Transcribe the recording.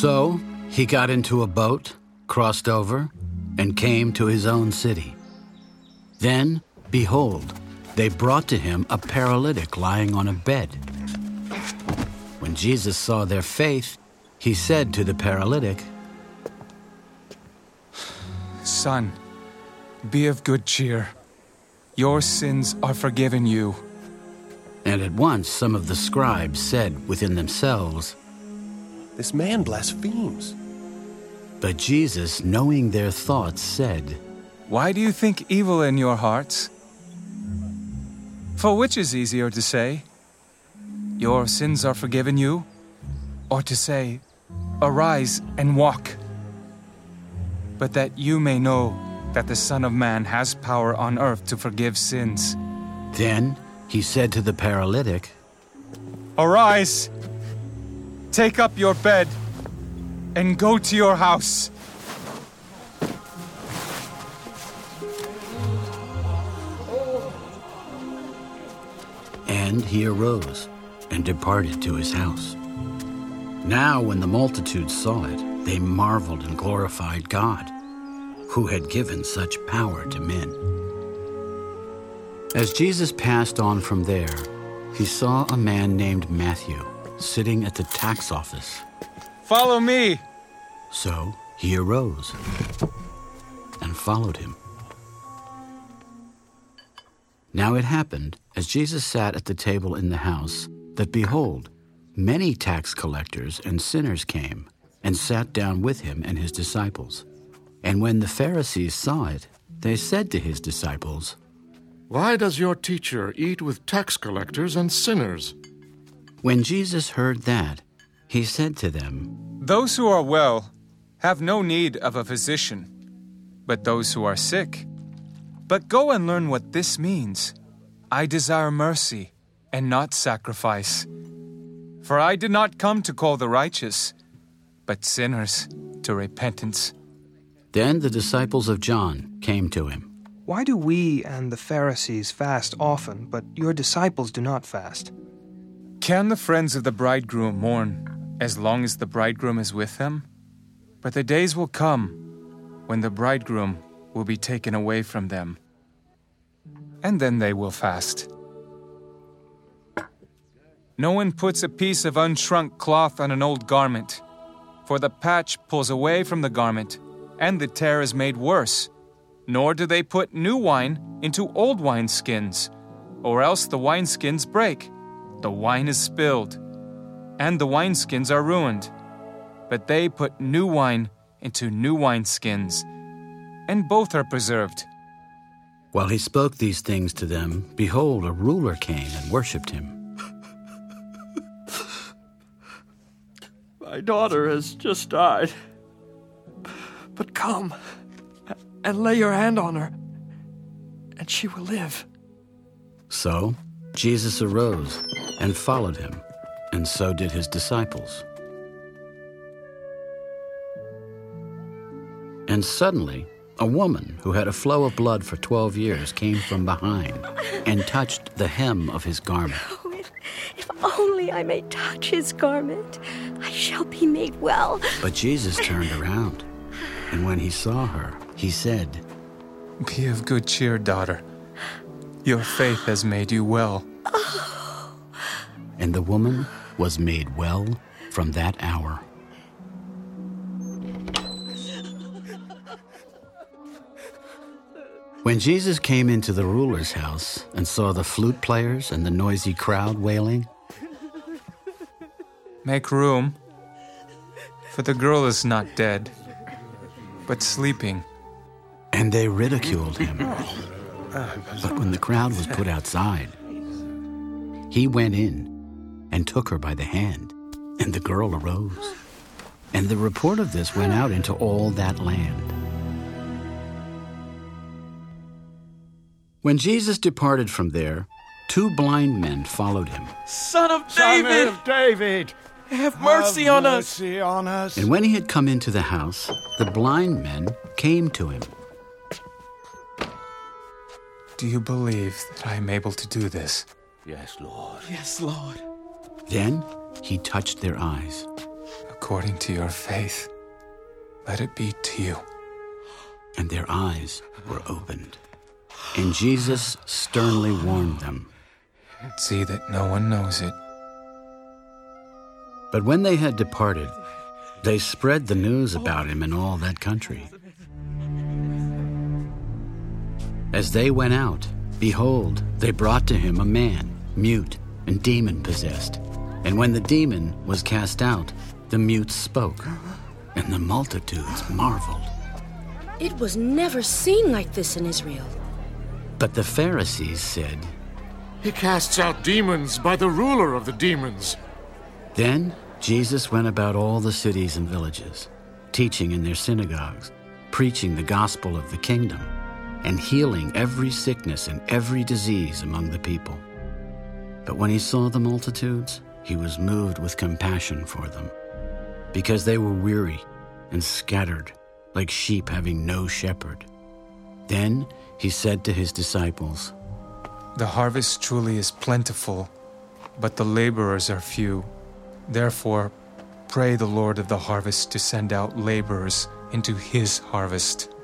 So he got into a boat, crossed over, and came to his own city. Then, behold, they brought to him a paralytic lying on a bed. When Jesus saw their faith, he said to the paralytic, "Son, be of good cheer. Your sins are forgiven you." And at once some of the scribes said within themselves, "This man blasphemes." But Jesus, knowing their thoughts, said, "Why do you think evil in your hearts? For which is easier to say, 'Your sins are forgiven you,' or to say, 'Arise and walk'? But that you may know that the Son of Man has power on earth to forgive sins." Then he said to the paralytic, "Arise, take up your bed, and go to your house." And he arose and departed to his house. Now when the multitude saw it, they marveled and glorified God, who had given such power to men. As Jesus passed on from there, he saw a man named Matthew sitting at the tax office. "Follow me." So he arose and followed him. Now it happened, as Jesus sat at the table in the house, that behold, many tax collectors and sinners came and sat down with him and his disciples. And when the Pharisees saw it, they said to his disciples, "Why does your teacher eat with tax collectors and sinners?" When Jesus heard that, he said to them, "Those who are well have no need of a physician, but those who are sick. But go and learn what this means. I desire mercy and not sacrifice. For I did not come to call the righteous, but sinners to repentance." Then the disciples of John came to him. "Why do we and the Pharisees fast often, but your disciples do not fast?" Can the friends of the bridegroom mourn as long as the bridegroom is with them? But the days will come when the bridegroom will be taken away from them, and then they will fast. No one puts a piece of unshrunk cloth on an old garment, for the patch pulls away from the garment, and the tear is made worse. Nor do they put new wine into old wineskins, or else the wineskins break, the wine is spilled, and the wineskins are ruined. But they put new wine into new wineskins, and both are preserved." While he spoke these things to them, behold, a ruler came and worshipped him. "My daughter has just died. But come and lay your hand on her, and she will live." So Jesus arose and followed him, and so did his disciples. And suddenly, a woman who had a flow of blood for 12 years came from behind and touched the hem of his garment. "Oh, if only I may touch his garment, I shall be made well." But Jesus turned around, and when he saw her, he said, "Be of good cheer, daughter. Your faith has made you well." And the woman was made well from that hour. When Jesus came into the ruler's house and saw the flute players and the noisy crowd wailing, "Make room, for the girl is not dead, but sleeping." and they ridiculed him. But when the crowd was put outside, he went in and took her by the hand, and the girl arose. And the report of this went out into all that land. When Jesus departed from there, 2 blind men followed him. "Son of David! Son of David! Have mercy on us!" Mercy on us. And when he had come into the house, the blind men came to him. "Do you believe that I am able to do this?" Yes, Lord. Yes, Lord. Then he touched their eyes, According to your faith, let it be to you. And their eyes were opened. And Jesus sternly warned them. See that no one knows it. But when they had departed, they spread the news about him in all that country. As they went out, behold, they brought to him a man, mute and demon-possessed. And when the demon was cast out, the mute spoke, and the multitudes marveled. It was never seen like this in Israel. But the Pharisees said, He casts out demons by the ruler of the demons. Then Jesus went about all the cities and villages, teaching in their synagogues, preaching the gospel of the kingdom, and healing every sickness and every disease among the people. But when he saw the multitudes, he was moved with compassion for them, because they were weary and scattered, like sheep having no shepherd. Then he said to his disciples, The harvest truly is plentiful, but the laborers are few. Therefore, pray the Lord of the harvest to send out laborers into his harvest.